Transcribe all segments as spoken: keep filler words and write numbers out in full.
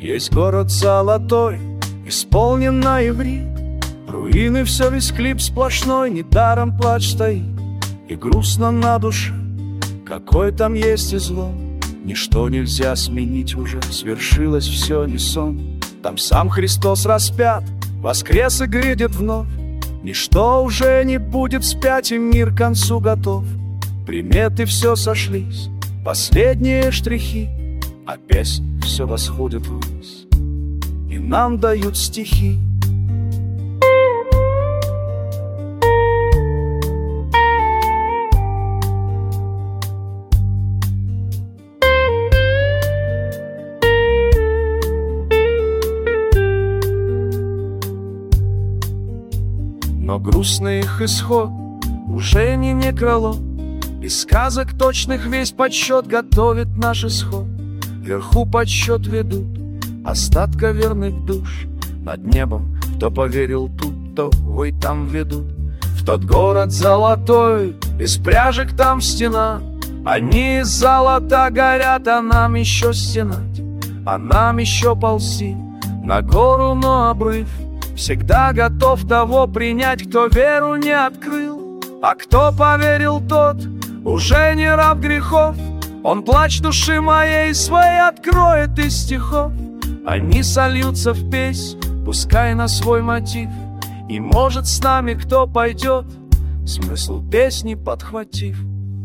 Есть город золотой, исполнен на иврит, руины, все, весь клип сплошной, недаром плач стоит. И грустно на душе, какой там есть излом. Ничто нельзя сменить уже, свершилось все не сон. Там сам Христос распят, воскрес и грядет вновь. Ничто уже не будет вспять, и мир к концу готов. Приметы все сошлись, последние штрихи, а песнь все восходит ввысь, и нам дают стихи. Но грустный их исход уже не некролог. Из сказок точных весь подсчет готовит наш исход. Вверху подсчет ведут остатка верных душ. Над небом, кто поверил тут, то ой там ведут. В тот город золотой, без пряжек там стена. Они из золота горят, а нам еще стенать, а нам еще ползти на гору, но обрыв всегда готов того принять, кто веру не открыл. А кто поверил, тот уже не раб грехов. Он плач души моей своей откроет из стихов. Они сольются в песнь, пускай на свой мотив. И может с нами кто пойдет, смысл песни подхватив.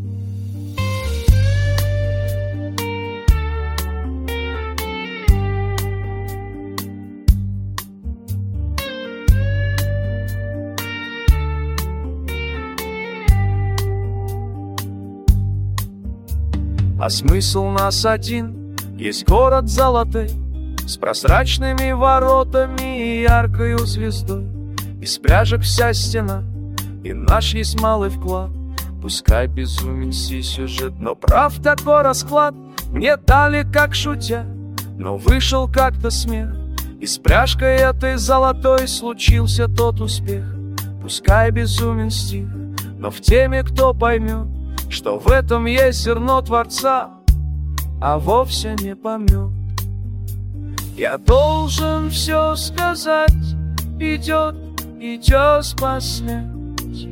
А смысл нас один, есть город золотой, с прозрачными воротами и яркою звездой. Из пряжек вся стена, и наш есть малый вклад. Пускай безумен си сюжет, но прав такой расклад. Мне дали как шутя, но вышел как-то смех. И с пряжкой этой золотой случился тот успех. Пускай безумен стих, но в теме кто поймет, что в этом есть зерно Творца, а вовсе не помет. Я должен все сказать, идет, идет по смерти.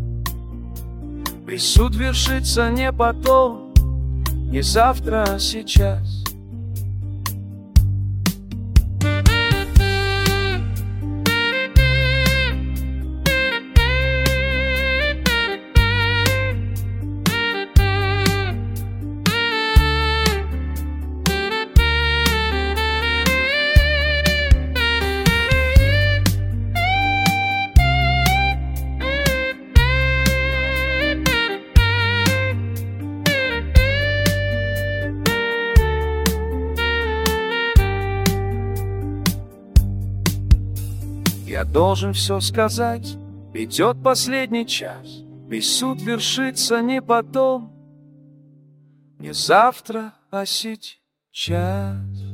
Присуд вершится не потом, не завтра, а сейчас. Я должен все сказать, идет последний час. Весь суд вершится не потом, не завтра, а сейчас.